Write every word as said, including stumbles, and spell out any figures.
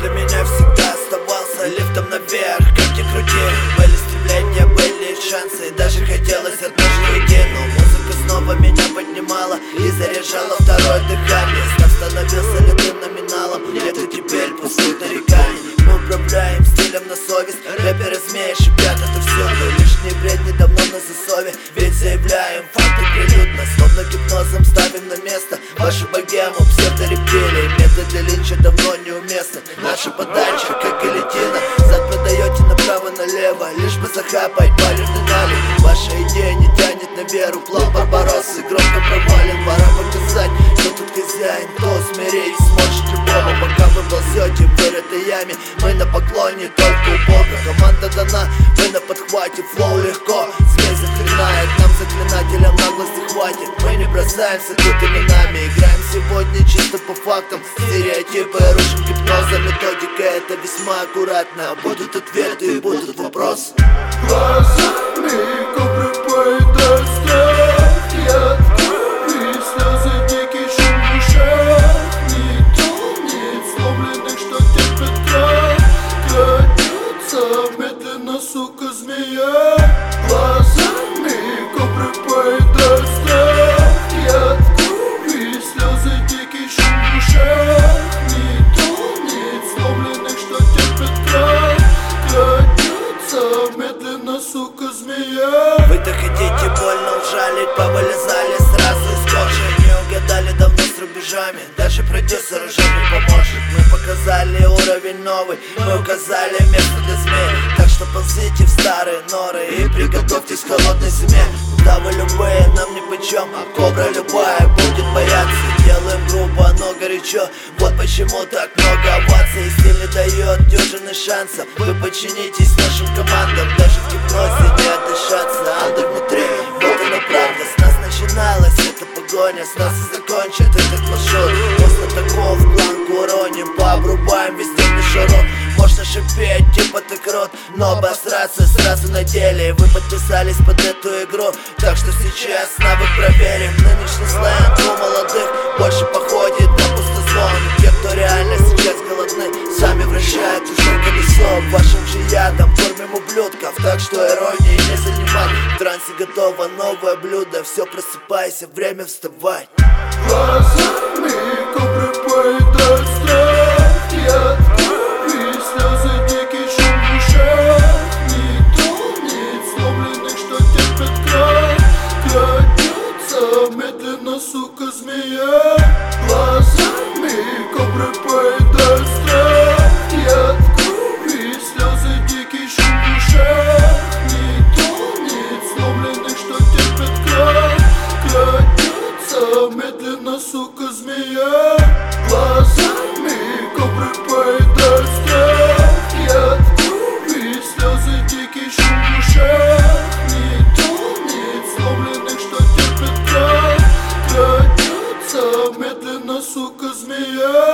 для меня всегда оставался лифтом наверх. Как ни крути, были стремления, были шансы, и даже хотелось однажды уйти. Но музыка снова меня поднимала и заряжала второе дыхание. Став становился лютым номиналом, это теперь пустых нареканий. Мы управляем стилем на совесть, рэперы змеи шипят это всюду. Лишний бред недавно на засове, ведь заявляем факты прилюдно. Словно гипнозом ставим на место вашу богему псевдорептилии. Методы линча давно неуместны, наша подача как галетина. Зад продаете направо-налево, лишь бы захапать палевный налив. Ваша идея не тянет на веру, план Барбароссы громко провален. Пора показать, кто тут хозяин, кто смирить сможет любого. Пока вы ползете в вырытой яме, мы на поклоне только у Бога. Команда дана, мы на подхвате, флоу легко. Змей заклинает, нам заклинателям наглости хватит. Мы не бросаемся тут именами, играем сегодня чисто по фактам. Стереотипы рушим гипнозом, методика это весьма аккуратно. Будут ответы и будут вопросы. Глазами кобры поедают страх, яд крови, слезы, дикий шум в ушах. Не тонет сломленных, что терпят крах. Крадется медленно, сука, змея. Глазами кобры поедают страх, яд крови, слезы, дикий шум в ушах. Не тонет сломленных, что терпят крах. Крадется медленно, сука, змея. Вы-то хотите больно ужалить, повылезали сразу из кожи. Не угадали давно с рубежами, даже продюсер уже не поможет. Мы показали уровень новый, мы указали место для змей. Так что ползите в старые норы и приготовьтесь к холодной зиме. Давы любые нам нипочем, а кобра любая будет бояться. Делаем грубо, но горячо, вот почему так много оваций. Стиль не дает дюжины шансов, вы подчинитесь нашим командам. Даже в гипнозе не отдышаться, андер внутри, вот она правда. С нас начиналась эта погоня, с нас и закончит этот маршрут. После такого в планку уроним, пообрубаем везде мишуру. Можно шипеть, типа ты крут, но обосраться сразу на деле. Вы подписались под эту игру, так что сейчас навык проверим. Нынешний сленг у молодых больше походит на пустозвон. Те, кто реально сейчас голодны, сами вращают уже колесо. Вашим же ядом кормим ублюдков, так что иронии не занимать. В трансе готово новое блюдо, все, просыпайся, время вставать. Глазами кобры поедают страх, яд крови, слезы, дикий шум в ушах. Не тонет сломленных, что терпят крах. Крадется медленно, сука, змея. Глазами кобры поедают страх, яд крови, слезы, дикий шум в ушах. Не тонет сломленных, что терпят крах. Крадется медленно, сука, змея. Глазами кобры поедают страх, яд крови, слезы, дикий шум в ушах. Не тонет сломленных, что терпят крах. Крадется медленно, сука, змея.